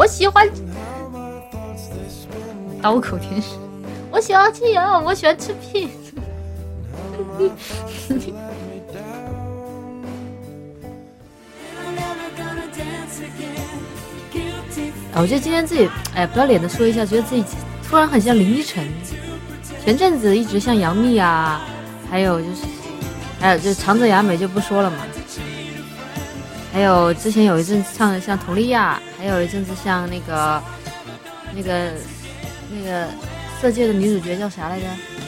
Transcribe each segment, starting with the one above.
我喜欢刀口天使，我喜欢吃油，我喜欢吃屁。我觉得今天自己不要脸的说一下，觉得自己突然很像林依晨。前阵子一直像杨幂啊，还有就是长泽雅美就不说了嘛。还有之前有一阵唱的像佟丽娅，还有一阵子像那个色戒的女主角叫啥来着？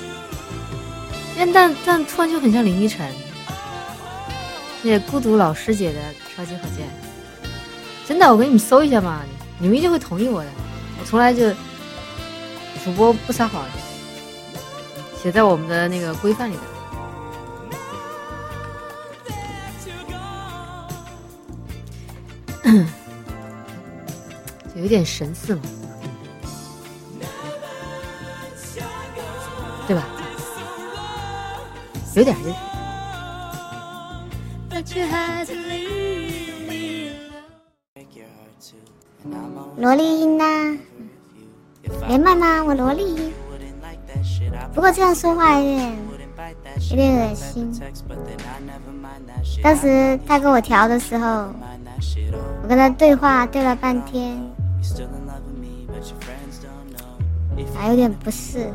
但突然就很像林依晨。谢谢孤独老师姐的超级火箭。真的，我给你们搜一下嘛，你们一定会同意我的。我从来就主播不撒谎，写在我们的那个规范里的。有一点神似嘛，对吧？有点。 萝莉音呐，连麦吗？我萝莉音。不过这样说话有点恶心。当时他跟我调的时候，我跟他对话对了半天，还有点不适。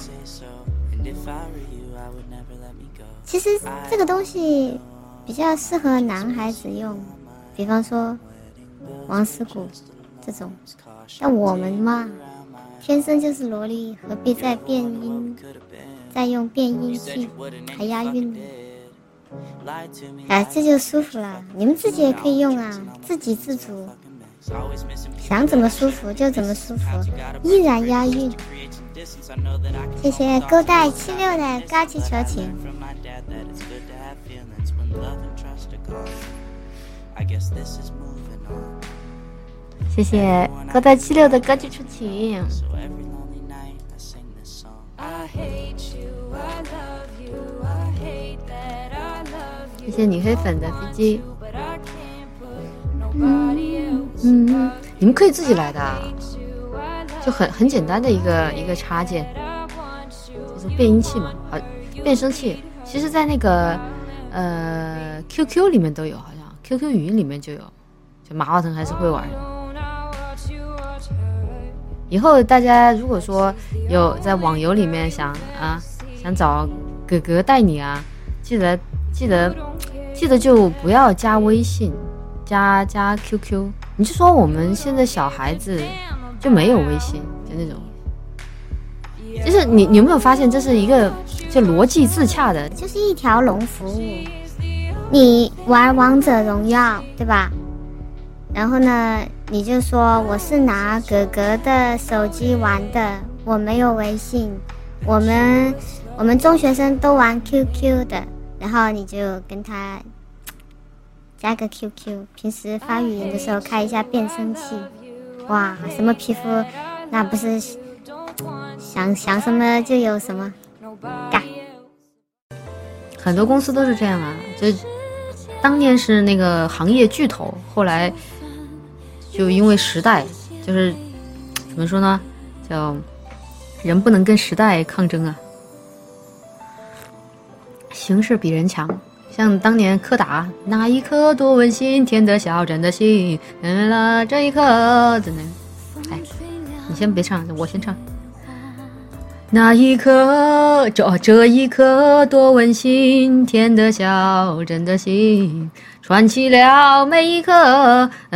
其实这个东西比较适合男孩子用，比方说王思谷这种，但我们嘛天生就是萝莉，何必再变音，再用变音器还押韵呢？这就舒服了。你们自己也可以用啊，自给自足，想怎么舒服就怎么舒服，依然押韵。谢谢勾带76的高级求情。 谢谢勾带76的高级求情。谢谢你黑粉的飞机。你们可以自己来的，就很简单的一个插件，就是变音器嘛，好，变声器。其实在那个QQ 里面都有，好像 QQ 语音里面就有，就马化腾还是会玩。以后大家如果说有在网游里面想找哥哥带你啊，记得就不要加微信，加 QQ。你就说我们现在小孩子就没有微信，就那种，就是你有没有发现这是一个就逻辑自洽的， 就是一条龙服务。你玩王者荣耀对吧？然后呢你就说我是拿哥哥的手机玩的，我没有微信，我们中学生都玩 QQ 的，然后你就跟他加个 QQ， 平时发语音的时候开一下变声器。哇，什么皮肤那不是想什么就有什么嘎。 很多公司都是这样啊，就当年是那个行业巨头，后来就因为时代，就是怎么说呢，叫人不能跟时代抗争啊，形势比人强。像当年柯达，那一刻多温馨，甜的笑，真的心，了这一刻，真的，你先别唱，我先唱。那一刻，这一刻多温馨，甜的笑，真的心，串起了每一刻，就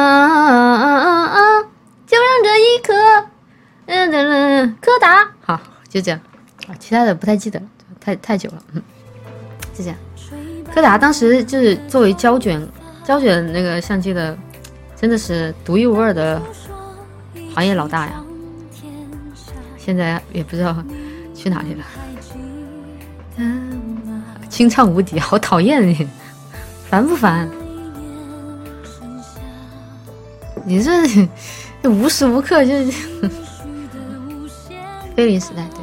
让这一刻，柯达，好，就这样，其他的不太记得，太久了，就这样。柯达当时就是作为胶卷那个相机的，真的是独一无二的行业老大呀。现在也不知道去哪里了。清唱无敌，好讨厌你，烦不烦？你这无时无刻就是菲林时代，对。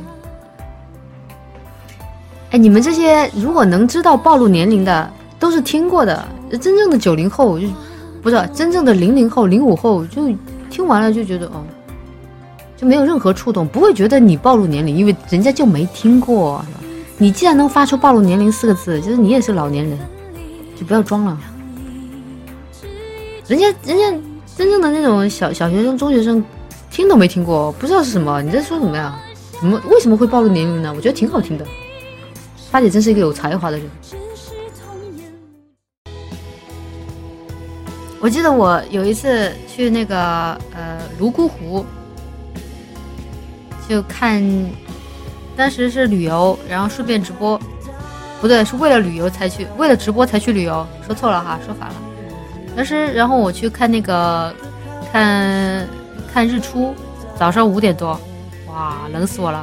你们这些如果能知道暴露年龄的，都是听过的。真正的90后就不是真正的00后、05后，就听完了就觉得就没有任何触动，不会觉得你暴露年龄，因为人家就没听过。你既然能发出暴露年龄4个字，就是你也是老年人，就不要装了。人家真正的那种小学生、中学生听都没听过，不知道是什么，你在说什么呀？为什么会暴露年龄呢？我觉得挺好听的。发姐真是一个有才华的人。我记得我有一次去那个泸沽湖，就看，当时是旅游，然后顺便直播，不对，是为了旅游才去，为了直播才去旅游，说错了哈，说反了。当时然后我去看那个看日出，早上5点多，哇，冷死我了。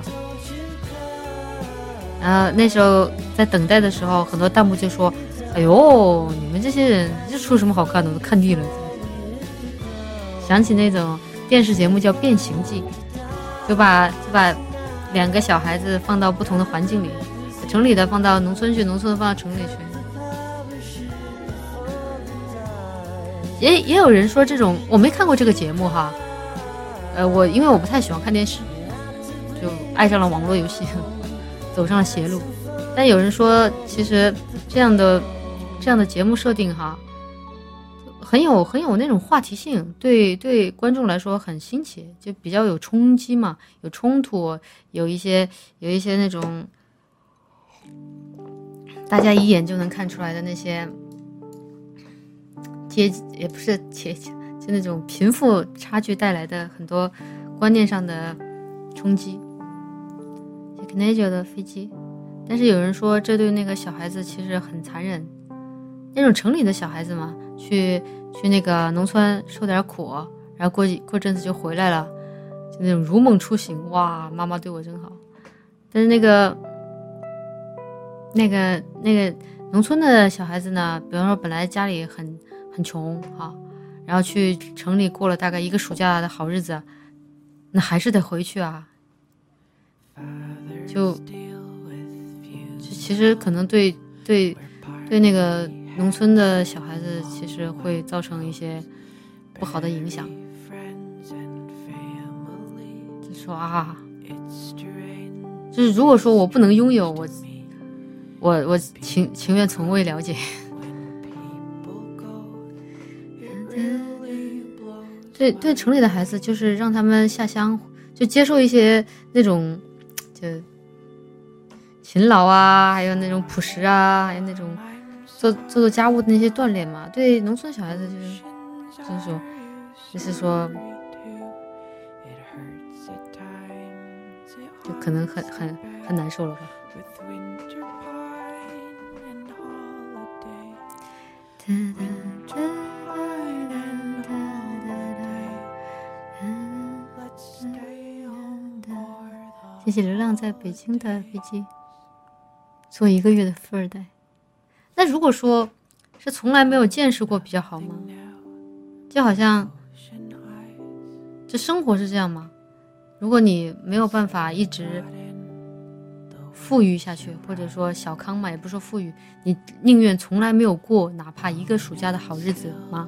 那时候在等待的时候，很多弹幕就说：“哎呦，你们这些人日出有什么好看的？我都看腻了。”想起那种电视节目叫《变形记》，就把2个小孩子放到不同的环境里，城里的放到农村去，农村的放到城里去。也有人说这种，我没看过这个节目哈，因为我不太喜欢看电视，就爱上了网络游戏，走上了邪路。但有人说，其实这样的节目设定哈，很有那种话题性，对观众来说很新奇，就比较有冲击嘛，有冲突，有一些那种大家一眼就能看出来的那些也不是阶级，就那种贫富差距带来的很多观念上的冲击。可能觉得飞机，但是有人说这对那个小孩子其实很残忍。那种城里的小孩子嘛，去那个农村受点苦，然后过阵子就回来了，就那种如梦初醒，哇，妈妈对我真好。但是那个农村的小孩子呢，比方说本来家里很穷啊，然后去城里过了大概1个暑假的好日子，那还是得回去啊。就其实可能对那个农村的小孩子其实会造成一些不好的影响。就说就是如果说我不能拥有，我情愿从未了解。对城里的孩子，就是让他们下乡，就接受一些那种就勤劳啊，还有那种朴实啊，还有那种做家务的那些锻炼嘛。对农村小孩子就是说就可能很难受了吧。谢谢流浪在北京的飞机，做1个月的富二代。那如果说是从来没有见识过比较好吗？就好像这生活是这样吗？如果你没有办法一直富裕下去，或者说小康嘛，也不说富裕，你宁愿从来没有过哪怕1个暑假的好日子吗？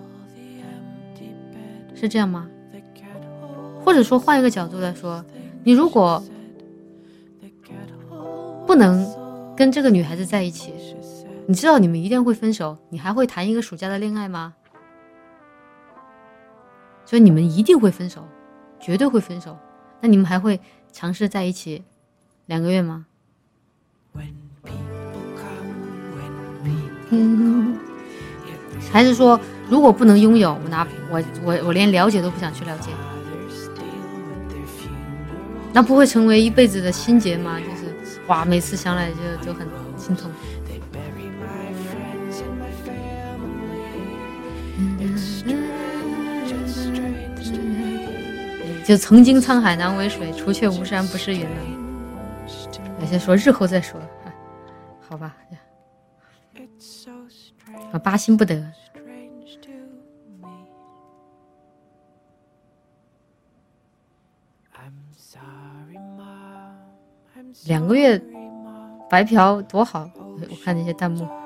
是这样吗？或者说换一个角度来说，你如果不能跟这个女孩子在一起，你知道你们一定会分手，你还会谈1个暑假的恋爱吗？所以你们一定会分手，绝对会分手。那你们还会尝试在一起2个月吗？还是说如果不能拥有，我连了解都不想去了解，那不会成为一辈子的心结吗？就是哇，每次想来就很心痛。就曾经沧海难为水，除却巫山不是云了。有些说日后再说，好吧。八心不得。2个月白嫖多好，我看那些弹幕，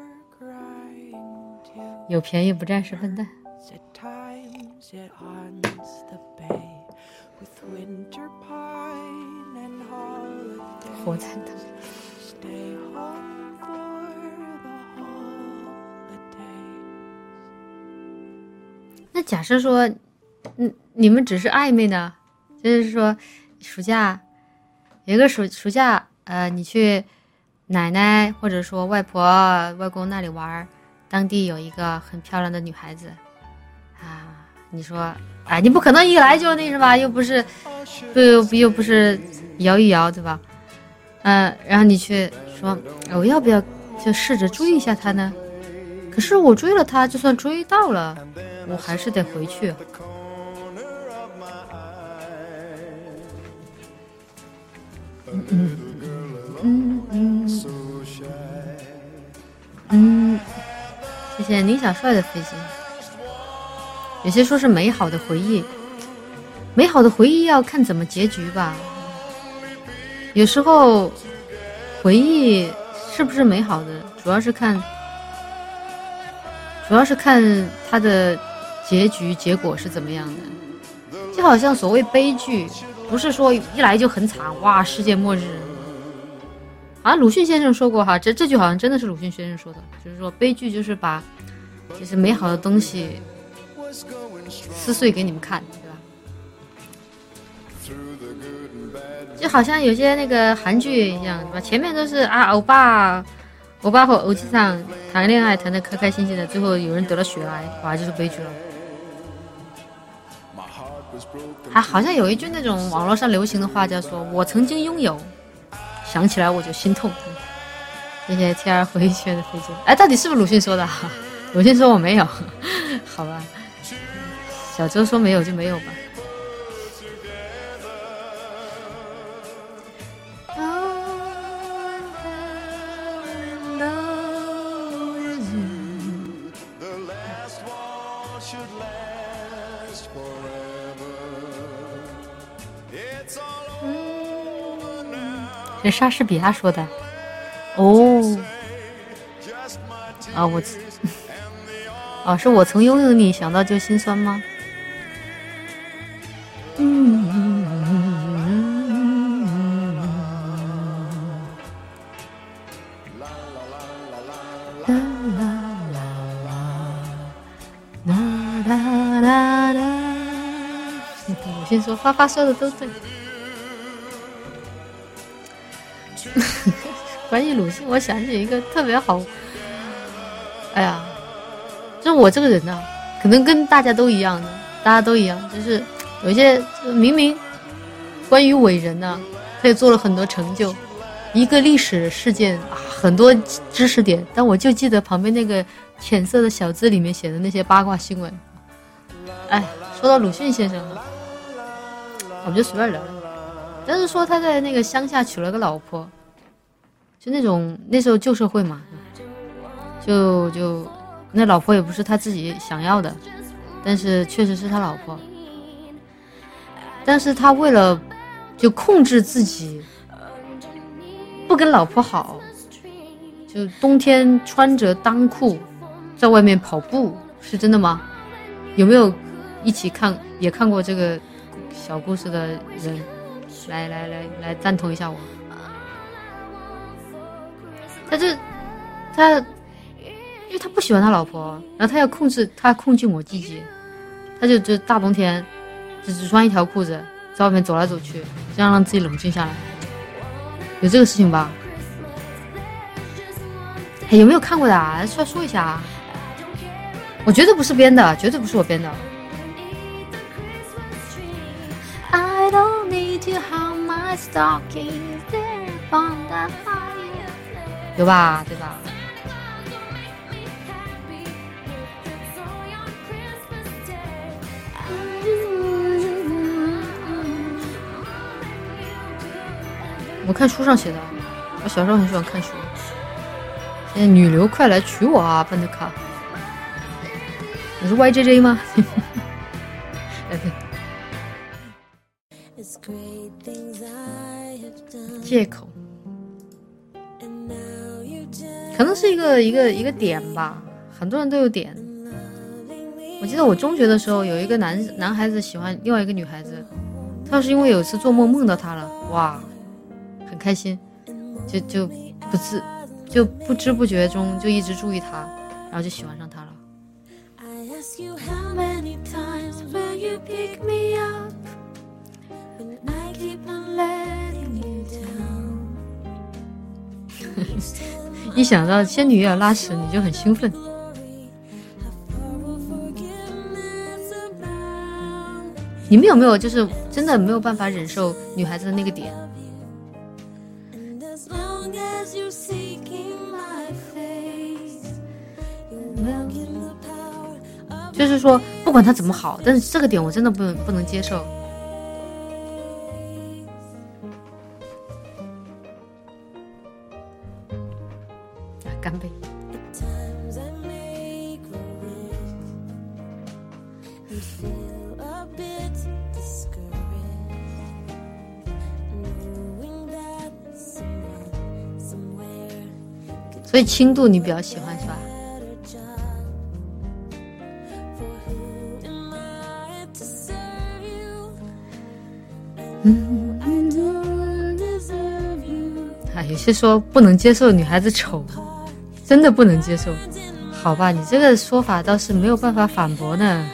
有便宜不占是笨蛋。 火柴头。那假设说，你们只是暧昧的，就是说，暑假有一个暑假，你去奶奶或者说外婆、外公那里玩，当地有一个很漂亮的女孩子，啊，你说，哎，你不可能一来就那是吧？又不是摇一摇，对吧？然后你去说，我要不要就试着追一下她呢？可是我追了她，就算追到了，我还是得回去。谢谢宁小帅的飞机。有些说是美好的回忆，美好的回忆要看怎么结局吧。有时候回忆是不是美好的，主要是看它的结果是怎么样的。就好像所谓悲剧，不是说一来就很惨，哇，世界末日。好像鲁迅先生说过哈，这句好像真的是鲁迅先生说的，就是说悲剧就是把就是美好的东西撕碎给你们看，对吧？就好像有些那个韩剧一样，对吧？前面都是欧巴和欧吉桑谈恋爱谈得开开心心的，最后有人得了血癌，哇，就是悲剧了。还好像有一句那种网络上流行的话叫说，我曾经拥有，想起来我就心痛。谢谢 TR 回旋的飞机。哎，到底是不是鲁迅说的？鲁迅说我没有，好吧。小周说没有就没有吧。是莎士比亚说的。是我曾拥有你，想到就心酸吗？我先说，发说的都对。关于鲁迅，我想起一个特别好，哎呀，就是我这个人呢，可能跟大家都一样的，就是有些明明关于伟人呢，他也做了很多成就，一个历史事件很多知识点，但我就记得旁边那个浅色的小字里面写的那些八卦新闻。哎，说到鲁迅先生了，我们就随便聊聊。但是说他在那个乡下娶了个老婆。就那种那时候旧社会嘛，就那老婆也不是他自己想要的，但是确实是他老婆。但是他为了就控制自己，不跟老婆好，就冬天穿着裆裤在外面跑步，是真的吗？有没有一起也看过这个小故事的人，来赞同一下我。因为他不喜欢他老婆，然后他要控制我季节，他就大冬天只穿一条裤子在外面走来走去，这样让自己冷静下来。有这个事情吧？有没有看过的啊？出来说一下啊！我绝对不是编的，绝对不是我编的。I don't need to hang my stockings there on the fire。有吧，对吧？我看书上写的，我小时候很喜欢看书。现在女流快来娶我啊，班德卡！你是 YJJ 吗？借口。可能是一个点吧，很多人都有点。 我记得我中学的时候有一个男孩子喜欢另外一个女孩子，他是因为有一次做梦梦到她了，哇，很开心，就不知不觉中就一直注意她，然后就喜欢上她了。一想到仙女也要拉屎，你就很兴奋。你们有没有就是真的没有办法忍受女孩子的那个点？就是说不管她怎么好，但是这个点我真的不能接受。干杯。所以轻度你比较喜欢是吧？有些说不能接受女孩子丑，真的不能接受。好吧，你这个说法倒是没有办法反驳呢。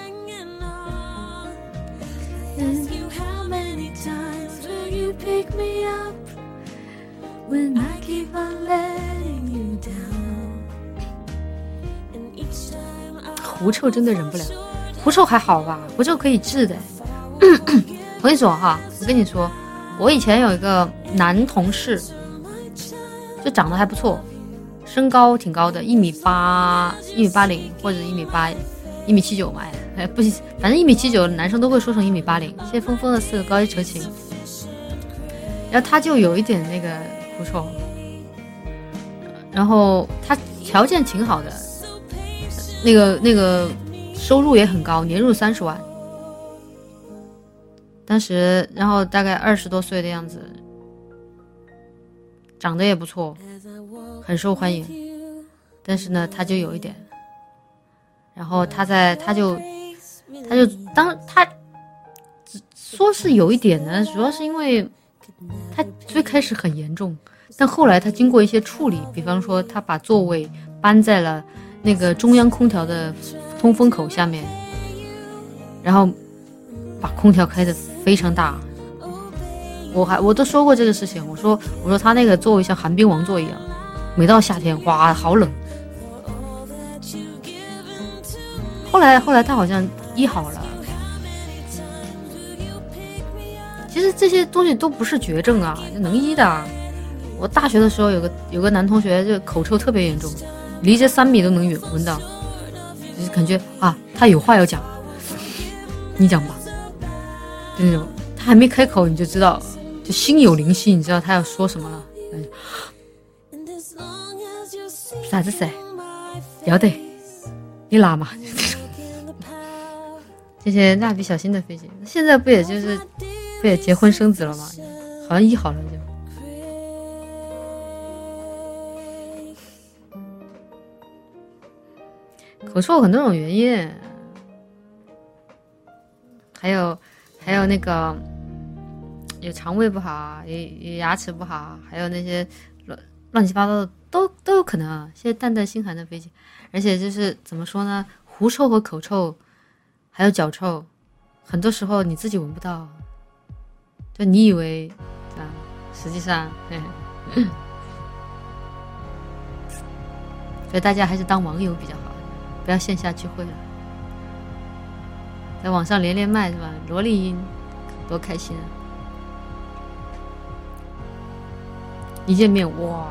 狐臭真的忍不了，狐臭还好吧，狐臭可以治的。我跟你说哈，我以前有一个男同事，就长得还不错，身高挺高的，1.80米或者1.79米嘛，不行，反正1.79米男生都会说成1.80米，谢峰峰的4个高低扯琴。然后他就有一点那个狐臭，然后他条件挺好的，那个收入也很高，年入30万。当时然后大概20多岁的样子，长得也不错，很受欢迎。但是呢他就有一点，然后他说是有一点呢，主要是因为他最开始很严重，但后来他经过一些处理，比方说他把座位搬在了那个中央空调的通风口下面，然后把空调开得非常大。我都说过这个事情，我说他那个座位像寒冰王座一样，每到夏天哇好冷。后来他好像医好了。其实这些东西都不是绝症啊，能医的啊。我大学的时候有个男同学就口臭特别严重，离这3米都能闻到，就是感觉啊他有话要讲，你讲吧，就那种他还没开口你就知道，就心有灵犀，你知道他要说什么了。啥子噻？要得，你拉嘛。这些蜡笔小新的飞机，现在不也结婚生子了吗？好像医好了就。口臭很多种原因，还有那个有肠胃不好，有牙齿不好，还有那些乱七八糟的都有可能啊。现在淡淡心寒的飞机，而且就是怎么说呢，狐臭和口臭还有脚臭，很多时候你自己闻不到，就你以为啊，实际上所以大家还是当网友比较好，不要线下聚会了，在网上连麦是吧？萝莉音多开心啊！一见面哇，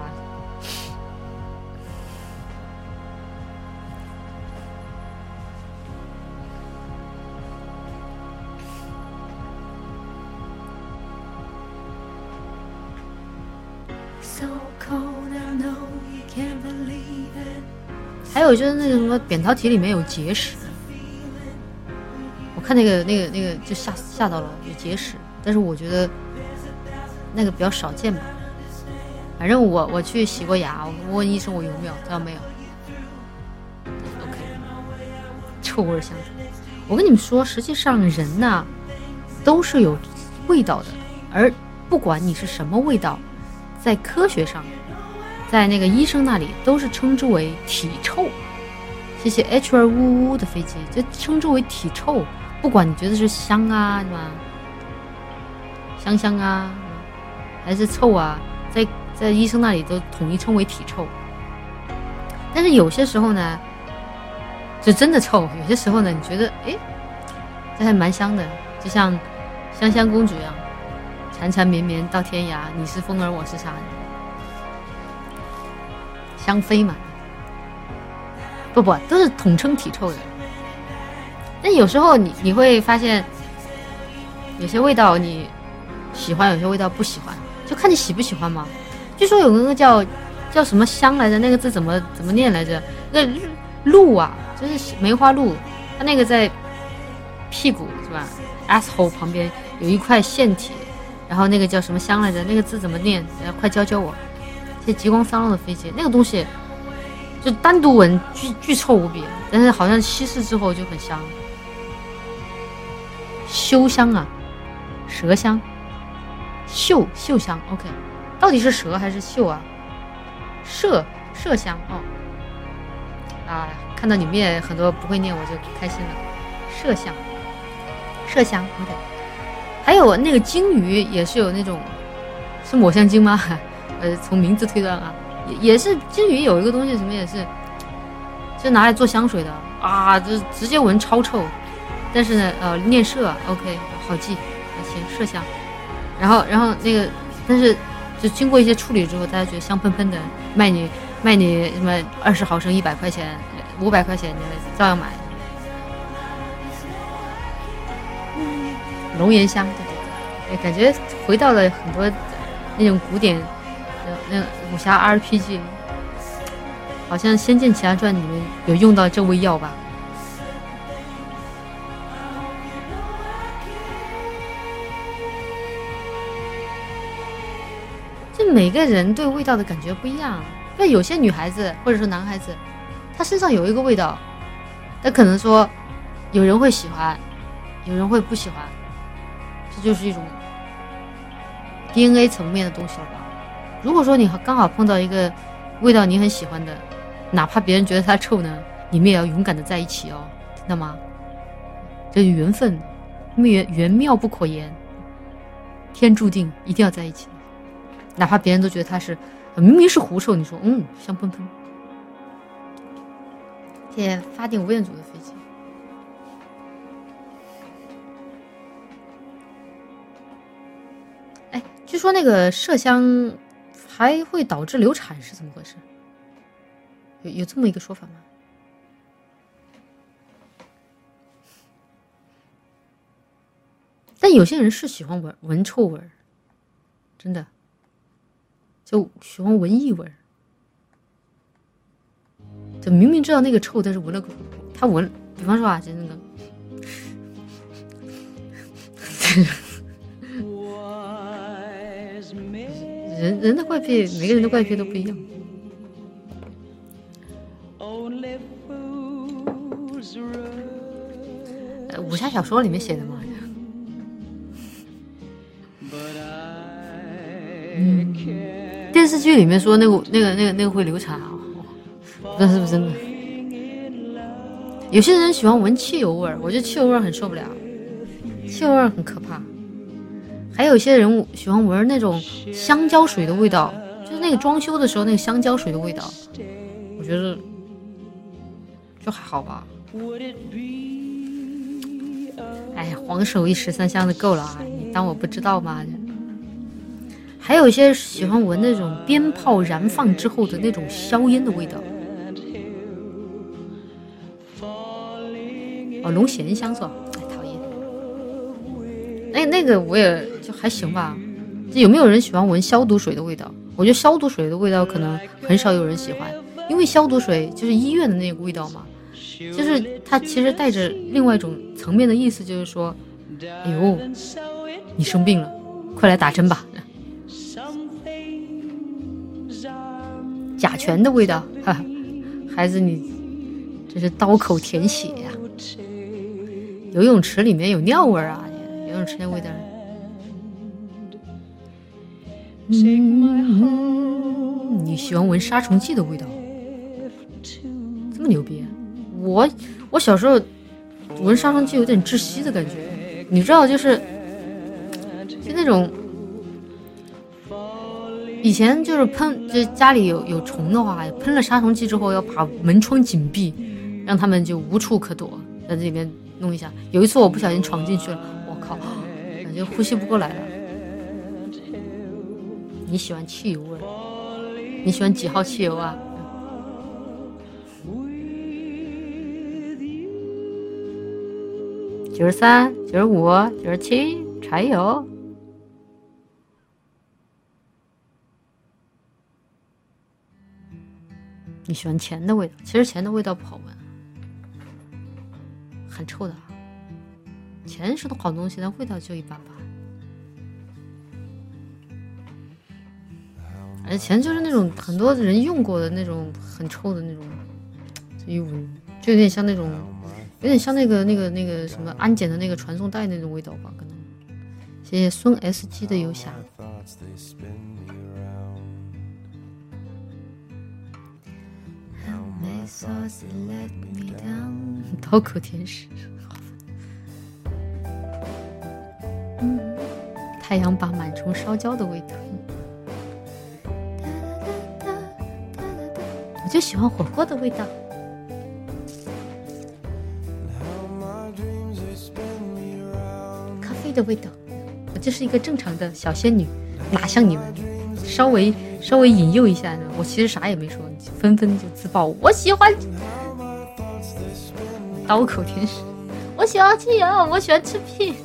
还有就是那个什么扁桃体里面有结石，我看那个就吓到了，有结石，但是我觉得那个比较少见吧。反正我去洗过牙，我问医生我有没有，他说没有。OK， 臭味相传。 我跟你们说，实际上人呐都是有味道的，而不管你是什么味道，在科学上，在那个医生那里都是称之为体臭。谢谢 HR 呜呜的飞机，就称之为体臭。不管你觉得是香啊，对吧？香啊，还是臭啊，在医生那里都统一称为体臭。但是有些时候呢，就真的臭；有些时候呢，你觉得这还蛮香的，就像香香公主一样，缠缠绵绵到天涯，你是风儿我是沙，香妃嘛。不，都是统称体臭的。但有时候你会发现，有些味道你喜欢，有些味道不喜欢，就看你喜不喜欢嘛。据说有个叫什么香来着，那个字怎么念来着？那鹿啊，就是梅花鹿，它那个在屁股是吧 ？asshole 旁边有一块腺体，然后那个叫什么香来着？那个字怎么念？快教我。这极光骚浪的飞机，那个东西就单独闻巨臭无比，但是好像稀释之后就很香。麝香啊，蛇香，麝香 ，OK， 到底是蛇还是麝啊？麝香哦，看到你们也很多不会念，我就开心了。麝香 ，OK。还有那个鲸鱼也是有那种，是抹香鲸吗？从名字推断啊，也是鲸鱼有一个东西，什么也是，就拿来做香水的啊，就直接闻超臭。但是呢，念麝 ，OK， 好记，行，麝香。然后那个，但是就经过一些处理之后，大家觉得香喷喷的，卖你什么20毫升100块钱，500块钱，你们照样买。龙涎香，对，感觉回到了很多那种古典那武侠 RPG， 好像《仙剑奇侠传》里面有用到这味药吧。就每个人对味道的感觉不一样，那有些女孩子或者说男孩子，他身上有一个味道，但可能说有人会喜欢，有人会不喜欢，这就是一种 DNA 层面的东西了吧。如果说你刚好碰到一个味道你很喜欢的，哪怕别人觉得它臭呢，你们也要勇敢的在一起哦，听到吗？这是缘分，缘妙不可言，天注定一定要在一起，哪怕别人都觉得它是明明是狐臭，你说香喷喷。谢谢发电无彦祖的飞机。据说那个麝香还会导致流产，是怎么回事？有这么一个说法吗？但有些人是喜欢闻臭味，真的，就喜欢闻异味，就明明知道那个臭，但是闻了他闻，比方说啊，就那个。人的怪癖，每个人的怪癖都不一样。武侠小说里面写的嘛。电视剧里面说那个会流产啊，不知道是不是真的。有些人喜欢闻汽油味，我觉得汽油味很受不了，汽油味很可怕。还有一些人喜欢闻那种香蕉水的味道，就是那个装修的时候那个香蕉水的味道，我觉得就还好吧。哎呀，黄手一13香的够了啊！你当我不知道吗？还有一些喜欢闻那种鞭炮燃放之后的那种硝烟的味道。龙涎香是吧？讨厌。那个我也就还行吧。有没有人喜欢闻消毒水的味道？我觉得消毒水的味道可能很少有人喜欢，因为消毒水就是医院的那个味道嘛，就是它其实带着另外一种层面的意思，就是说，哎呦，你生病了，快来打针吧。甲醛的味道，哈哈，孩子你这是刀口舔血呀。 游泳池里面有尿味啊，游泳池那味道。你喜欢闻杀虫剂的味道，这么牛逼？我小时候闻杀虫剂有点窒息的感觉，你知道，就那种以前就是喷，就家里有虫的话，喷了杀虫剂之后要把门窗紧闭，让他们就无处可躲，在这里面弄一下。有一次我不小心闯进去了，我靠，感觉呼吸不过来了。你喜欢汽油味？你喜欢几号汽油啊？93、95、97，柴油。你喜欢钱的味道？其实钱的味道不好闻，很臭的。钱是好东西，但味道就一般般。而且钱就是那种很多人用过的那种很臭的那种，就有点像那种，有点像那个什么安检的那个传送带那种味道吧，可能。谢谢孙 SG 的游侠。刀口天使，太阳把螨虫烧焦的味道。我就喜欢火锅的味道。咖啡的味道。我就是一个正常的小仙女，哪像你们稍微引诱一下呢？我其实啥也没说，纷纷就自爆。我喜欢刀口天使，我喜欢汽油，我喜欢吃屁。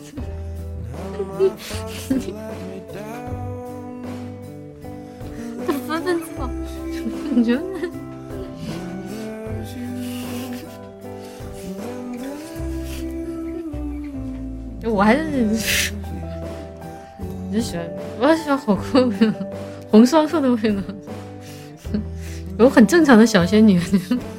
纷纷自爆，你觉得？我还是就喜欢，我喜欢火锅味道，红烧肉的味道，有很正常的小仙女。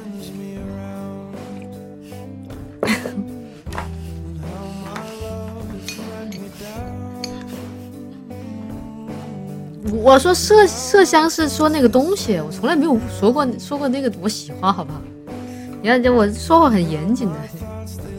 我说麝香是说那个东西，我从来没有说过那个我喜欢，好不好？你看我说话很严谨的。